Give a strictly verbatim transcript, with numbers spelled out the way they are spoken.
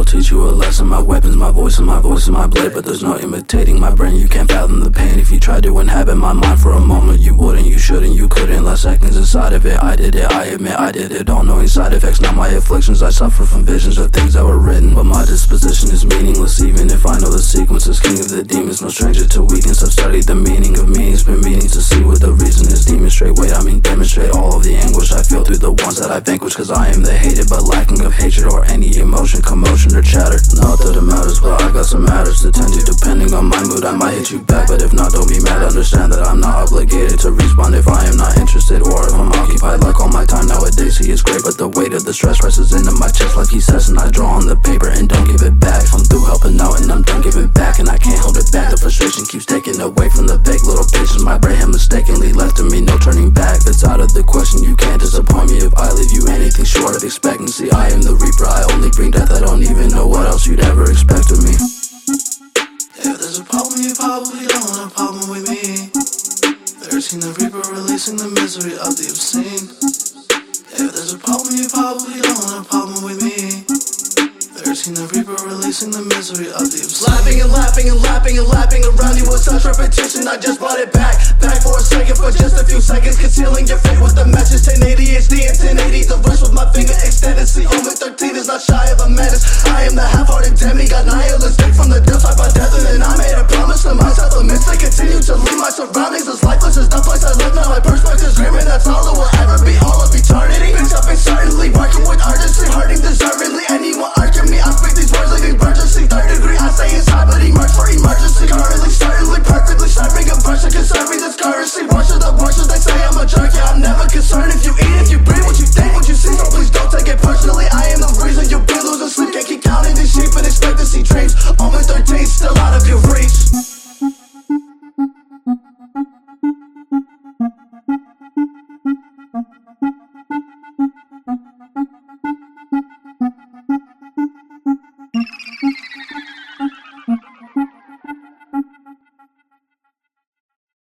teach you a lesson. My weapons, my voice, and my voice is my blade, but there's no imitating my brain. You can't fathom the pain. If you tried to inhabit my mind for a moment, you wouldn't, you shouldn't, you couldn't. Last seconds inside of it, I did it, I admit I did it. All knowing side effects, not my afflictions. I suffer from visions of things that were written, but my disposition is meaningless. Even if I know the sequence is king of the demons, no stranger to weakness. I've studied the meaning of meanings, been meaning to see what the reason is. Demonstrate, wait, I mean demonstrate all of the anguish I feel through the ones that I vanquish. Cause I am the hated, but lacking of hatred or any emotion, commotion or chatter. Not that it matters, but I got some matters to tend to. Depending on my mood, I might hit you back, but if not, don't be mad. Understand that I'm not obligated to respond if I am not interested, or if I'm occupied. Like all my time nowadays, he is great, but the weight of the stress presses into my chest like he says, and I draw on the paper and don't give it back. I'm through helping out and I'm done giving back, and I can't hold it back. The frustration keeps taking away from the fake little patience my brain had mistakenly left to me. No turning back, that's out of the question. You can't disappoint me if I leave you anything short of expectancy. I am the reaper, I only bring death. I don't even know what else you'd ever expect of me. If there's a problem, you probably don't want a problem with me. Thirteen the reaper, releasing the misery of the obscene. If there's a problem, you probably don't want a problem with me. Thirteen the reaper, releasing the misery of the obscene. Laughing and laughing and laughing and laughing around you with such repetition, I just brought it back. Back for a second, for just a few seconds, concealing your fate with the message. ten eighty H D and ten eighty, the verse with my finger extended. See, Omen thirteen is not shy of a menace. I am the half-hearted demigod, nihilistic from the depths I by death. And then I made a promise to myself amidst I continue to leave my surroundings as lifeless as the place I live. Now my perspective's grim, and that's all it will ever be, all of eternity. Been up certainly, working with urgency, hurting deservedly. Anyone urging me, I speak these words like emergency. Third degree, I say inside, but emerge for emergency. Currently, certainly, perfectly serving a verse of conserving this currency. Worship the worship, they say I'm a jerk, yeah, I'm never concerned if you